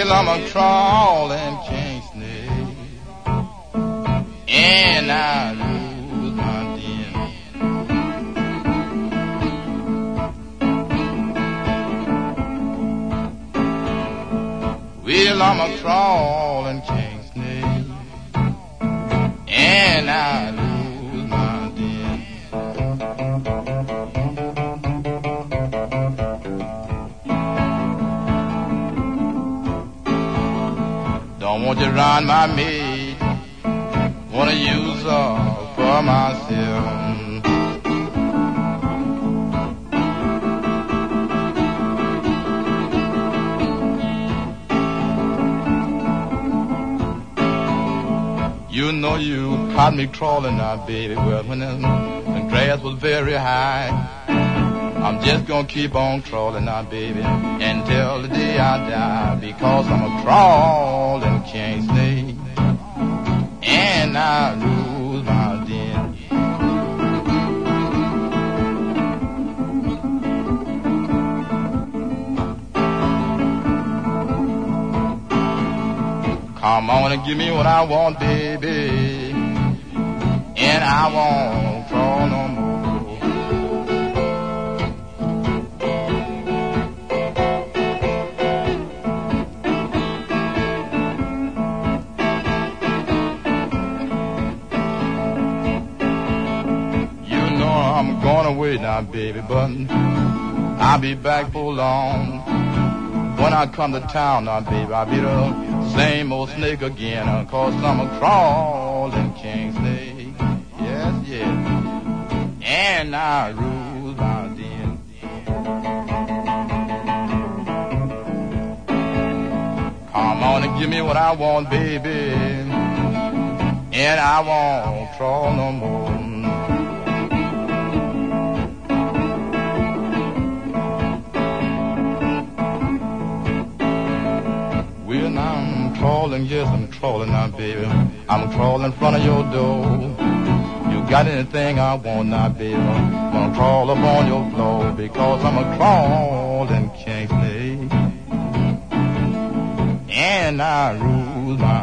Well, I'm a crawling king snake, and I lose my den. Well, I'm a crawling king snake, and I lose my den. Don't want to run my maid, wanna use her for myself. You know you caught me crawling now, baby. Well, when the grass was very high, I'm just gonna keep on crawling now, baby, until the day I die, because I'm a crawling king snake, and I lose my den. Come on and give me what I want, baby, and I won't crawl no more. I'm going away now, baby, but I'll be back for long. When I come to town now, baby, I'll be the same old snake again, 'cause I'm a crawling king snake. Yes, yes. And I rule my den. Come on and give me what I want, baby, and I won't crawl no more. Well, I'm crawling, yes, I'm crawling now, baby. I'm crawling in front of your door. You got anything I want now, baby? I'm gonna crawl up on your floor, because I'm a crawling king snake, and I rule my